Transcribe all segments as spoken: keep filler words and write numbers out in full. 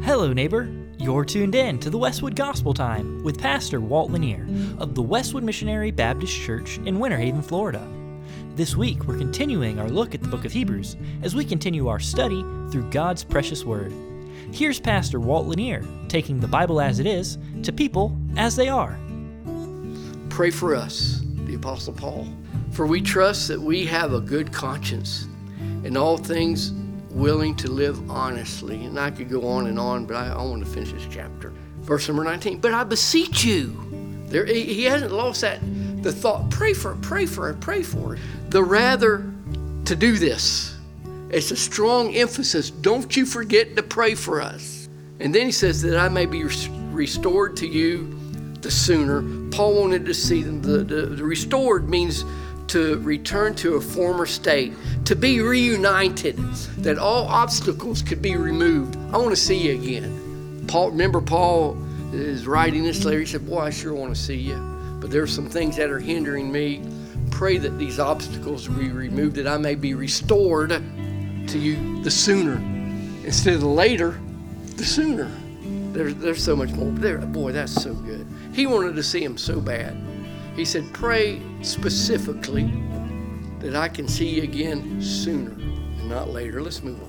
Hello, neighbor. You're tuned in to the Westwood Gospel Time with Pastor Walt Lanier of the Westwood Missionary Baptist Church in Winter Haven, Florida. This week, we're continuing our look at the book of Hebrews as we continue our study through God's precious word. Here's Pastor Walt Lanier taking the Bible as it is to people as they are. Pray for us, the Apostle Paul, for we trust that we have a good conscience in all things, willing to live honestly. And I could go on and on, but I, I want to finish this chapter. Verse number nineteen, but I beseech you. There, he, he hasn't lost that, the thought, pray for it, pray for it, pray for it. The rather to do this. It's a strong emphasis. Don't you forget to pray for us. And then he says that I may be restored to you the sooner. Paul wanted to see them. The, the, the restored means to return to a former state, to be reunited, that all obstacles could be removed. I want to see you again. Paul, remember Paul is writing this letter. He said, boy, I sure want to see you, but there's some things that are hindering me. Pray that these obstacles be removed, that I may be restored to you the sooner. Instead of the later, the sooner. There's, there's so much more. There, boy, that's so good. He wanted to see him so bad. He said, pray specifically that I can see you again sooner and not later. Let's move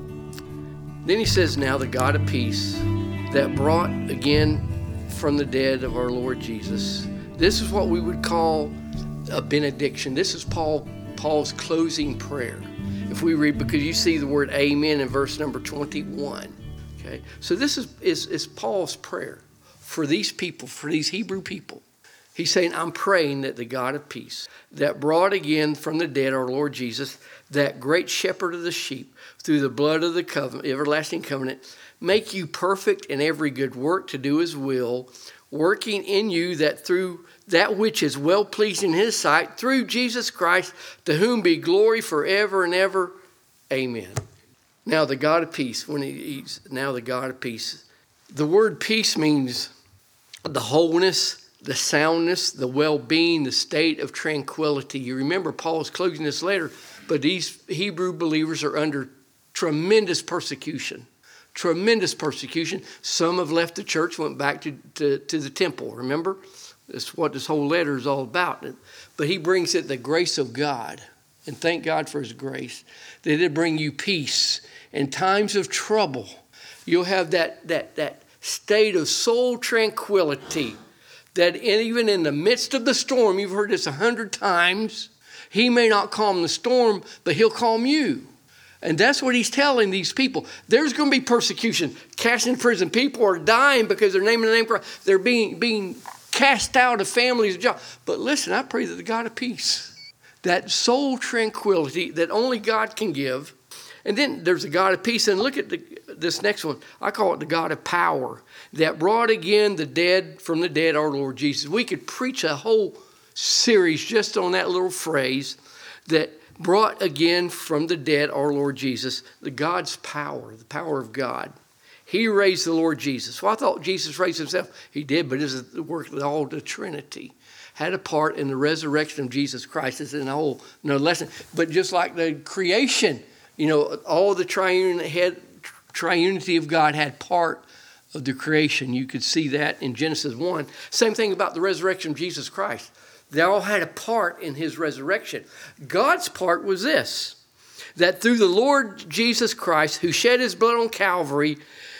on. Then he says, now the God of peace that brought again from the dead of our Lord Jesus. This is what we would call a benediction. This is Paul Paul's closing prayer. If we read, because you see the word amen in verse number twenty-one. Okay, so this is, is, is Paul's prayer for these people, for these Hebrew people. He's saying, I'm praying that the God of peace that brought again from the dead our Lord Jesus, that great shepherd of the sheep, through the blood of the covenant, everlasting covenant, make you perfect in every good work to do his will, working in you that through that which is well-pleasing in his sight, through Jesus Christ, to whom be glory forever and ever. Amen. Now the God of peace, when he, he's now the God of peace. The word peace means the wholeness, the soundness, the well-being, the state of tranquility. You remember Paul's closing this letter, but these Hebrew believers are under tremendous persecution. Tremendous persecution. Some have left the church, went back to, to, to the temple, remember? That's what this whole letter is all about. But he brings it the grace of God, and thank God for his grace, that it'll bring you peace. In times of trouble, you'll have that, that, that state of soul tranquility, that even in the midst of the storm, you've heard this a hundred times, he may not calm the storm, but he'll calm you. And that's what he's telling these people. There's going to be persecution, cast in prison. People are dying because they're naming the name of Christ. They're being, being cast out of families and jobs. But listen, I pray that the God of peace, that soul tranquility that only God can give. And then there's the God of peace. And look at the, this next one. I call it the God of power, that brought again the dead from the dead, our Lord Jesus. We could preach a whole series just on that little phrase, that brought again from the dead our Lord Jesus, the God's power, the power of God. He raised the Lord Jesus. Well, I thought Jesus raised himself. He did, but it was the work of all the Trinity. Had a part in the resurrection of Jesus Christ. It's in a whole another lesson. But just like the creation, you know, all the triune head, triunity of God had part of the creation. You could see that in Genesis one. Same thing about the resurrection of Jesus Christ. They all had a part in his resurrection. God's part was this, that through the Lord Jesus Christ, who shed his blood on Calvary,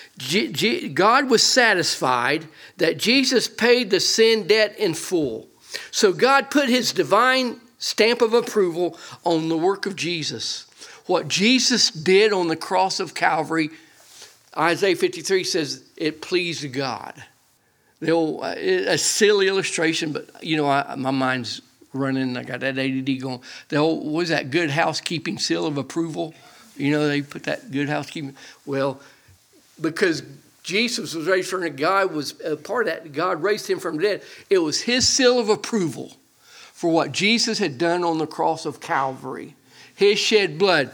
G- G- God was satisfied that Jesus paid the sin debt in full. So God put his divine stamp of approval on the work of Jesus. What Jesus did on the cross of Calvary, Isaiah fifty-three says it pleased God. The old, a silly illustration, but you know, I, my mind's running. I got that A D D going. The old, what was that good housekeeping seal of approval? You know, they put that good housekeeping. Well, because Jesus was raised from the God was a part of that. God raised him from the dead. It was his seal of approval for what Jesus had done on the cross of Calvary. His shed blood.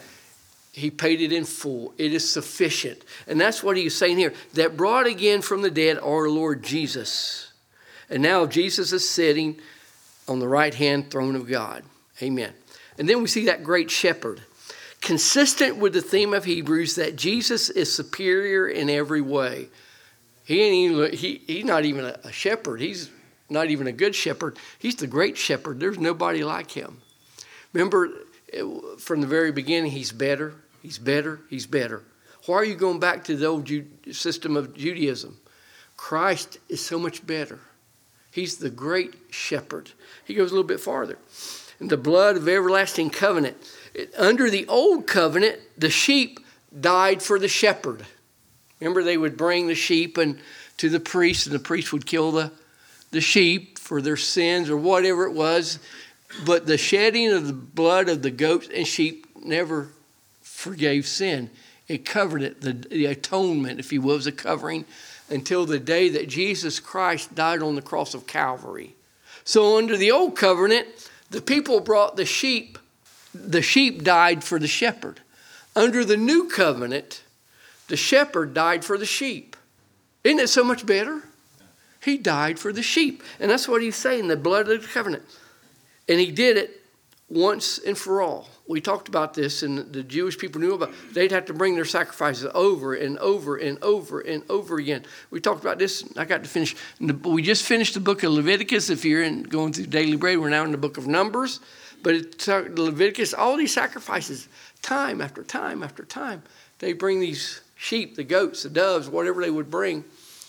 He paid it in full. It is sufficient. And that's what he's saying here. That brought again from the dead our Lord Jesus. And now Jesus is sitting on the right-hand throne of God. Amen. And then we see that great shepherd. consistent with the theme of Hebrews that Jesus is superior in every way. He ain't even, he, he's not even a, a shepherd. He's not even a good shepherd. He's the great shepherd. There's nobody like him. Remember, it, from the very beginning, he's better, he's better, he's better. Why are you going back to the old Ju- system of Judaism? Christ is so much better. He's the great shepherd. He goes a little bit farther. And the blood of everlasting covenant. It, under the old covenant, the sheep died for the shepherd. Remember, they would bring the sheep and to the priest, and the priest would kill the, the sheep for their sins or whatever it was. But the shedding of the blood of the goats and sheep never forgave sin. It covered it. The, the atonement, if you will, was a covering until the day that Jesus Christ died on the cross of Calvary. So under the old covenant, the people brought the sheep. The sheep died for the shepherd. Under the new covenant, the shepherd died for the sheep. Isn't it so much better? He died for the sheep. And that's what he's saying, the blood of the covenant. And he did it once and for all. We talked about this, and the Jewish people knew about it. They'd have to bring their sacrifices over and over and over and over again. We talked about this. I got to finish. We just finished the book of Leviticus. If you're in, going through Daily Bread, we're now in the book of Numbers. But it's Leviticus, all these sacrifices, time after time after time. They bring these sheep, the goats, the doves, whatever they would bring,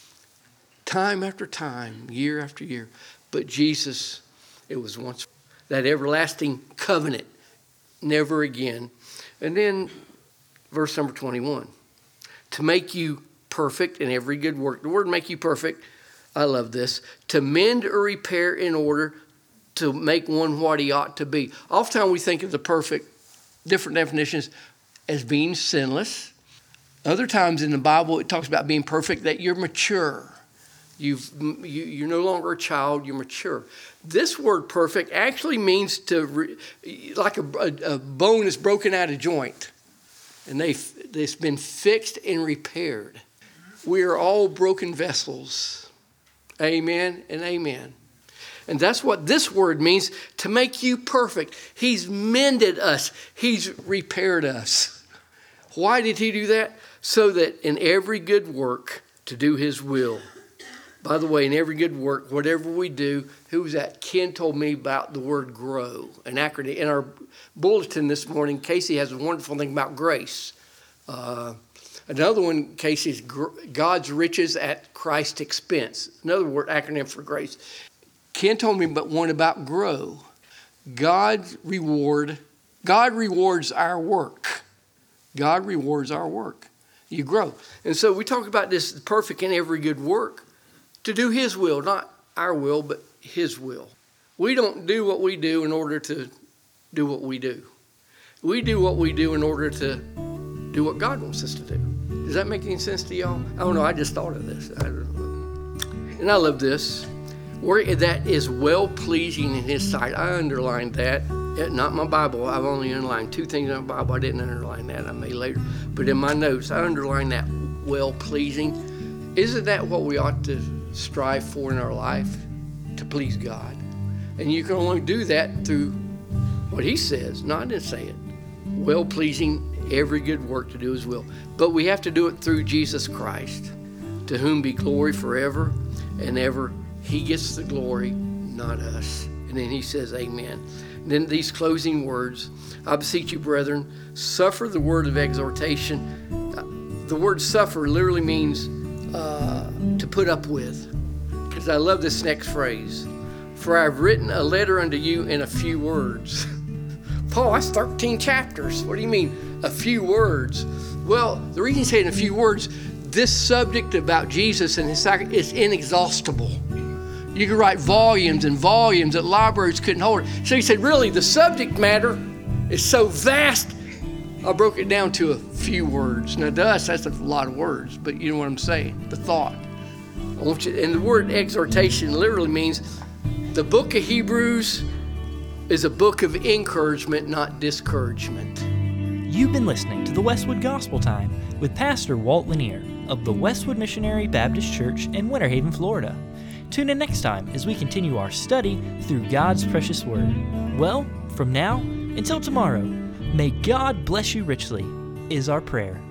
time after time, year after year. But Jesus, it was once that everlasting covenant, never again. And then verse number twenty-one, to make you perfect in every good work. The word make you perfect, I love this, to mend or repair in order to make one what he ought to be. Oftentimes we think of the perfect, different definitions, as being sinless. Other times in the Bible it talks about being perfect, that you're mature. You've, you, you're no longer a child, you're mature. This word perfect actually means to, re, like a, a, a bone is broken out of joint. And they, it's been fixed and repaired. We are all broken vessels. Amen and amen. And that's what this word means, to make you perfect. He's mended us. He's repaired us. Why did he do that? So that in every good work to do his will. By the way, in every good work, whatever we do, who was that? Ken told me about the word grow, an acronym. In our bulletin this morning, Casey has a wonderful thing about grace. Uh, another one, Casey's God's riches at Christ's expense. Another word, acronym for grace. Ken told me but one about grow. God's reward, God rewards our work. God rewards our work. You grow. And so we talk about this perfect in every good work. To do his will, not our will, but his will. We don't do what we do in order to do what we do. We do what we do in order to do what God wants us to do. Does that make any sense to y'all? I don't know. I just thought of this. I don't know. And I love this. Where that is well-pleasing in his sight. I underlined that. Not my Bible. I've only underlined two things in my Bible. I didn't underline that. I may later. But in my notes, I underlined that well-pleasing. Isn't that what we ought to strive for in our life? To please God. And you can only do that through what he says. No, I didn't say it. Well-pleasing, every good work to do his will. But we have to do it through Jesus Christ, to whom be glory forever and ever. He gets the glory, not us. And then he says, amen. And then these closing words, I beseech you, brethren, suffer the word of exhortation. The word suffer literally means uh, to put up with. Because I love this next phrase. For I have written a letter unto you in a few words. Paul, that's thirteen chapters. What do you mean, a few words? Well, the reason he's saying a few words, this subject about Jesus and his sacrifice is inexhaustible. You could write volumes and volumes that libraries couldn't hold it. So he said, really, the subject matter is so vast, I broke it down to a few words. Now, to us, that's a lot of words, but you know what I'm saying, the thought. I want you, and the word exhortation literally means the book of Hebrews is a book of encouragement, not discouragement. You've been listening to the Westwood Gospel Time with Pastor Walt Lanier of the Westwood Missionary Baptist Church in Winter Haven, Florida. Tune in next time as we continue our study through God's precious Word. Well, from now until tomorrow, May God bless you richly, is our prayer.